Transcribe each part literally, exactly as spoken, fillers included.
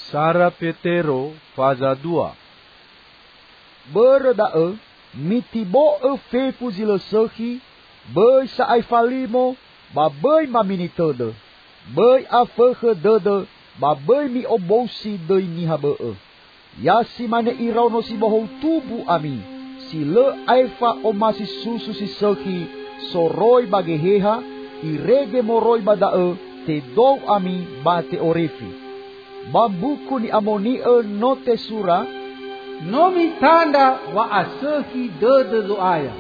Sara Petero faza dua. Berdae mitibo e fefu zile sehi, băi sa ai falimo, ba băi ma mini tădă, băi a făhă dădă, ba băi mi obosi dăi niha băă. Ya si mane irau no si bohou tubu ami, si le aifa o masi susu si sehi, soroi bageheha, irege moroi badae, te dou ami ba te orefi. Bambuku ni amoni e note sura, nomi tanda wa asehi dede zo aya.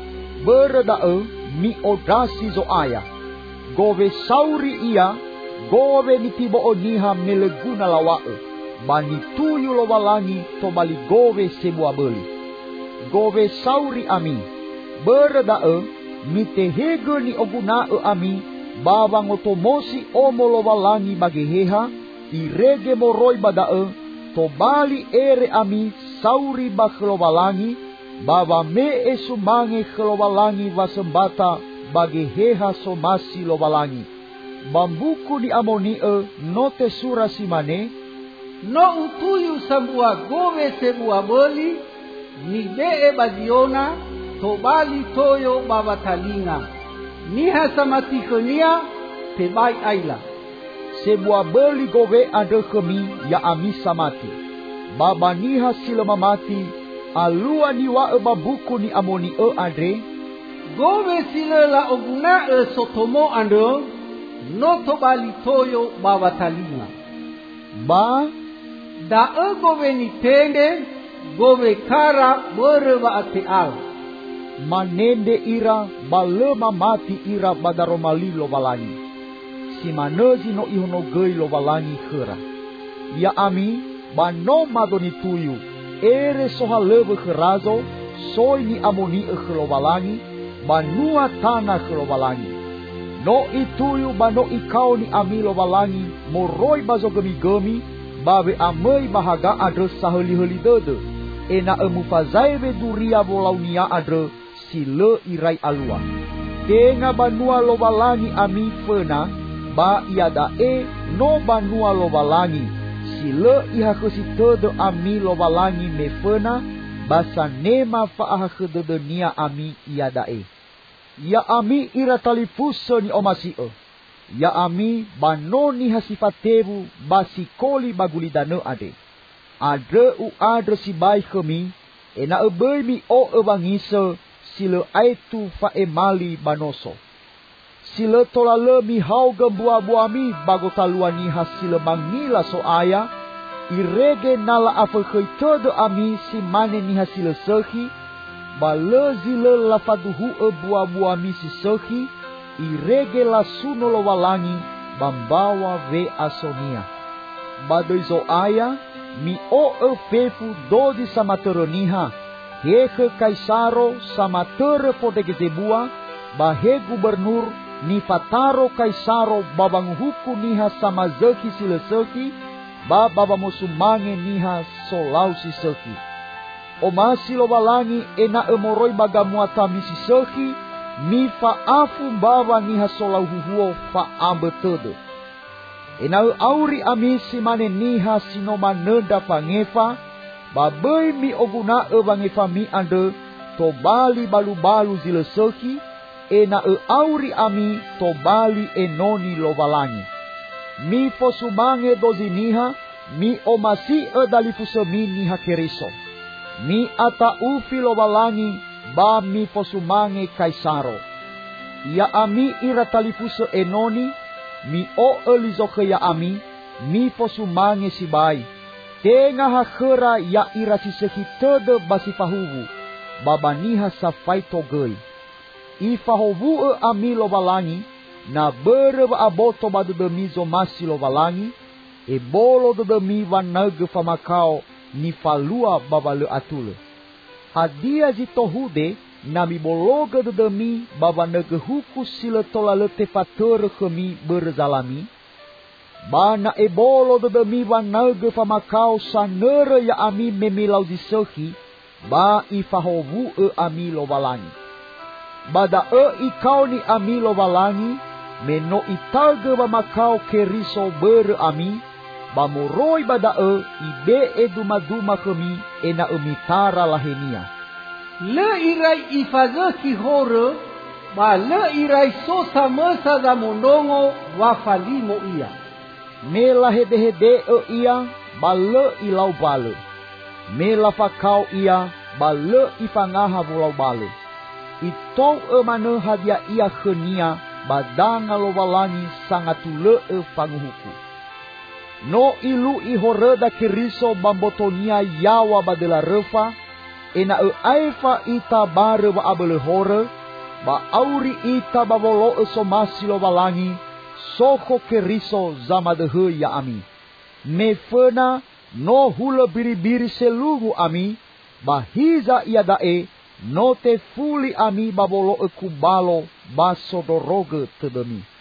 Berdae mi odasi zo aya. Gove sauri ia, gove ni tibo oniha meleguna lawae. Bani tuyu lo walangi to bali gove sebua beli. Gove sauri ami. Berdae mi tehege ni ogunae ami. Bawang otomosi omo lo walangi bageheha. Irege moroi badae. To bali ere ami sauri ba kelowalangi, bawa me e sumange kelowalangi wasembata bagi heha somasi lowalangi. Bambuku di amoni e note sura simane, no utuyu sambua gove sebua boli, ni be e baziona, to bali toyo bawa talinga. Niha samati kenia, te bai aila. Sebuah beli gove ada kemi ya ami samati. Baba niha sila mati. Alua niwa e babuku ni amoni e adre. Gove sila la oguna e sotomo ando. Noto bali toyo bawa talinga. Ba. Da e gove ni tende. Gove kara berewa ate al. Manende ira balema mati ira badaromali lo balangi. Si manezi no ihono gei lo walangi hera. Ya ami, ba no madoni tuyu, ere soha leve gerazo, soi ni amoni e gelo walangi, ba nua tana gelo walangi. No ituyu ba no ikau ni ami lo walangi, moroi bazo gemi-gemi, bawe amei bahaga adre saheli-heli dede. Ena emu fazaive duria volaunia adre, si le irai alua. Tenga banua lo walangi ami fena, ba iada e no banua lo walangi. Si le iha kesi todo ami lo walangi me fena. Basa nema faaha kededenia ami iada e. Ya ami ira talipuse ni omasi e. Ya ami banoni hasifatevu basikoli bagulidane ade. Adre u adre si bai kemi. Ena e bei mi o e bangise. Sile aitu fa emali banoso. Sila tolale mi hau gembua buami bagotaluani hasile mangila so aya. Irege nala afekei tode ami si mane ni hasile sehi. Bale zile lafaduhu e bua buami si sehi. Irege la suno lo walangi bambawa ve asonia. Badoi zo aya mi o e fefu dodi samateroniha. Heke kaisaro samatere fodegezebua. Bahe gubernur ni fataro kaisaro babang huku niha sama zeki sile seki. Ba baba musumange niha solau si seki. Omasi lo walangi ena emoroi bagamuata misi seki. Mi fa afu baba niha solau huhuo fa ambetede. Ena auri amisi mane niha sinoma neda fangefa. Babai mi oguna e bangefa mi ande. To bali balu-balu zile seki. Ena e auri ami to bali enoni lo walangi. Mi fosumange doziniha. Mi omasi e dalifuse mi niha keriso. Mi ata ufi lo walangi. Ba mi fosumange kaisaro. Ya ami ira talifuse enoni. Mi o elizoke ya ami. Mi fosumange sibai. Tenga hakera ya ira sisehi tede basifahuvu. Babaniha safai togei. Ifahovu e ami lo walangi. Na bere wa aboto ba demi zo masi lo walangi. E bolo demi wanage famakao. Ni falua babale atule. Hadia zitohude. Nami bologa demi babanege huku sila tolale tefatere kemi berzalami. Bana e bolo demi wanage famakao sanere ya ami memilau zisehi. Ba ifahovu e ami lo walangi. Bada e ikau ni ami lo walangi. Meno itage ba makau keriso ber ami. bamoroi badae ibe e duma-duma kami ena emitara lahenia. Le irai ifazaki hore, ba le irai sosa mesa da monongo wafalimo ia. Mela hede-hede e ia, ba le ilau bale. Mela fakau ia, ba le ifangaha vulau bale. Itou e mane hadia ia khenia, badanga lo walangi sangatule e panguhuku. No ilu ihoreda kiriso bambotonia yawa badela refa, ena e aifa ita bare wa abele hore, ba auri ita babolo e somasi lo walangi, soko kiriso zamadehe ya ami. Mefena no hula biri-biri selugu ami, bahiza ia dae, no te fuli ami babolo e kubalo basodoroge tedemi.